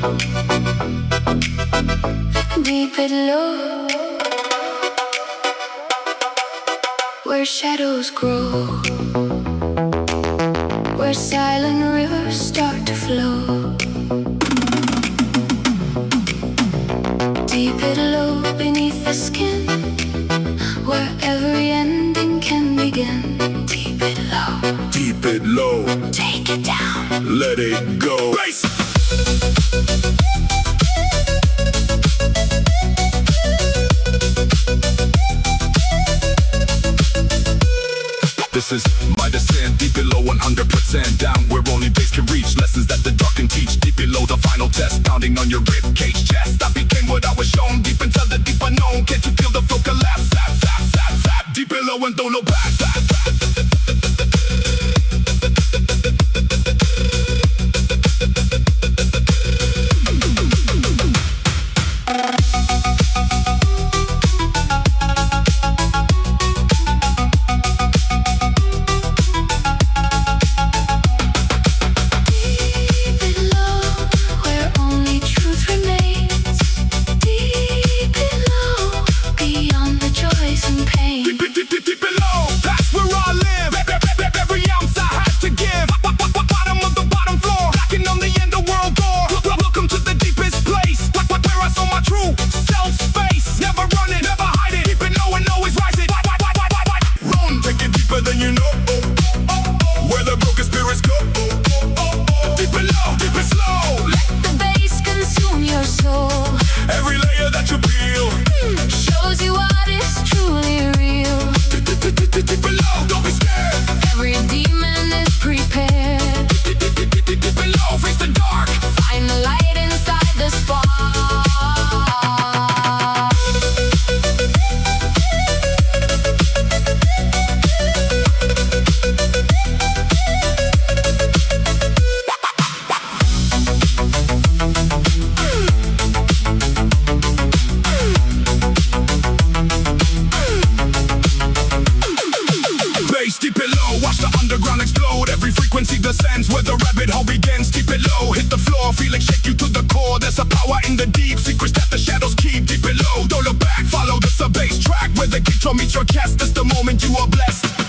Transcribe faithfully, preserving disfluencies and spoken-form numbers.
Deep below, where shadows grow, where silent rivers start to flow. Deep below, beneath the skin, where every ending can begin. Deep below, Deep it low, take it down. let it go. Bass! This is my descent, deep below one hundred percent down where only bass can reach. Lessons that the dark can teach, deep below the final test. Pounding on your rib cage chest, I became what I was shown. Deep into the deep unknown, can't you feel the flow collapse? Zap, zap, zap, zap, deep below and don't know back, back, back. Deep below, watch the underground explode. Every frequency descends where the rabbit hole begins. Deep below, hit the floor, feel it shake you to the core. There's a power in the deep, secrets that the shadows keep. Deep below, don't look back, follow the sub-bass track where the kick drum meets your chest. That's the moment you are blessed.